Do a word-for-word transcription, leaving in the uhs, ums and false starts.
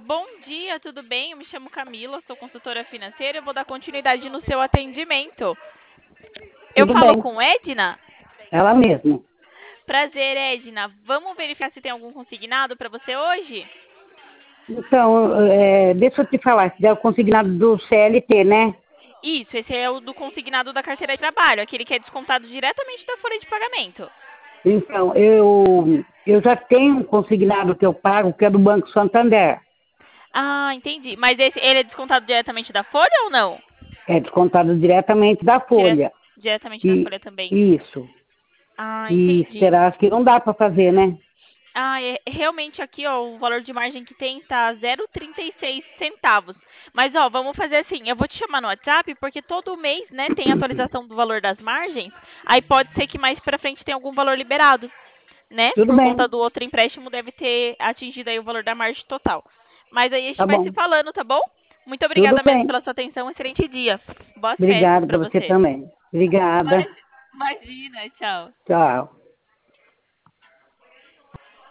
Bom dia, tudo bem? Eu me chamo Camila, sou consultora financeira. Eu vou dar continuidade no seu atendimento. Eu Tudo falo bem, com Edna? ela mesma. Prazer, Edna. Vamos verificar se tem algum consignado para você hoje? Então, é, deixa eu te falar, esse é o consignado do C L T, né? Isso, esse é o do consignado da carteira de trabalho, aquele que é descontado diretamente da folha de pagamento. Então, eu, eu já tenho um consignado que eu pago, que é do Banco Santander. Ah, entendi. Mas esse, ele é descontado diretamente da folha ou não? É descontado diretamente da Dire- folha. diretamente da E folha também. isso. Ah, E entendi. será que não dá para fazer, né? Ah, é, realmente aqui, ó, o valor de margem que tem tá zero vírgula trinta e seis centavos. Mas, ó, vamos fazer assim, eu vou te chamar no WhatsApp, porque todo mês, né, tem atualização do valor das margens, aí pode ser que mais pra frente tenha algum valor liberado, né? Tudo Por conta bem, do outro empréstimo deve ter atingido aí o valor da margem total. Mas aí a gente tá vai se bom. falando, tá bom? Muito Tudo obrigada mesmo bem. pela sua atenção, excelente dia. Boas festas Obrigado pra para você você. também. Obrigada. Imagina, tchau. Tchau.